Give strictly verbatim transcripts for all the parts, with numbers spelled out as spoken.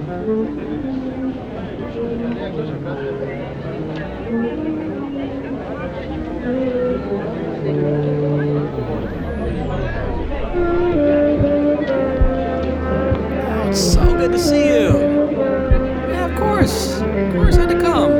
Oh, it's so good to see you. Yeah, of course. Of course I had to come.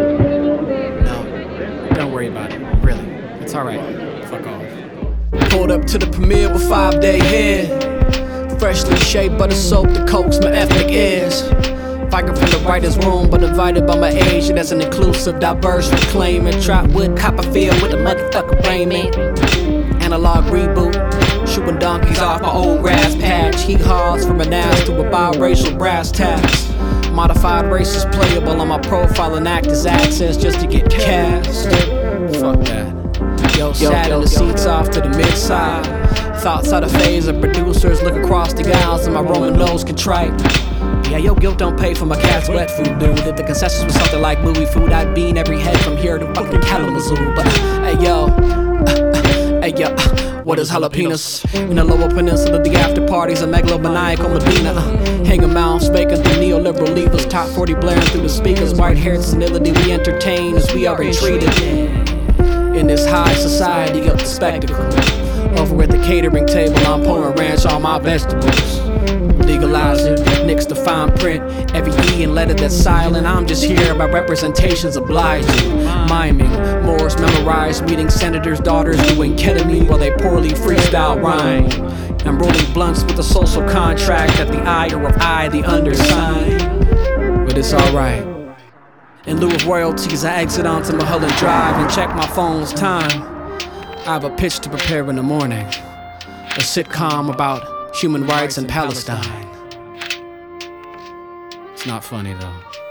No, don't worry about it. Really. It's alright. Fuck off. Pulled up to the premiere with five day hair. Freshly shaved butter soap that coax my ethnic ears. Viking from the writer's room, but invited by my age. That's an inclusive, diverse, reclaiming. Trotwood, Copperfield with a motherfucker brain, man. Analog reboot, shooting donkeys off my old grass patch. He haws from an ass to a biracial brass tacks. Modified racist playable on my profile and act as access just to get cast. Fuck that. Yo, sat in the seats off to the mid-side. Thoughts out of phase of producers look across the aisles and my Roman nose contrite. Yeah, your guilt don't pay for my cat's wet food, dude. If the concessions was something like movie food, I'd be in every head from here to fucking Kalamazoo. But, uh, hey yo, uh, uh, hey yo, uh, what is jalapenos? In the lower peninsula, the after parties, a megalomaniacal Medina. Uh, hanging mouths, vacant through neoliberal levers, top forty blaring through the speakers. White-haired senility we entertain as we are retreated. In this high society of the spectacle. Over at the catering table, I'm pouring ranch on my vegetables. Legalize it, nix the fine print. Every E and letter that's silent, I'm just here. My representation's obliging. Miming, Morse memorized, meeting senators' daughters doing ketamine while they poorly freestyle rhyme. I'm rolling blunts with a social contract that the ire of I, the undersigned. But it's alright. In lieu of royalties, I exit onto Mulholland Drive and check my phone's time. I have a pitch to prepare in the morning. A sitcom about human rights in Palestine. It's not funny though.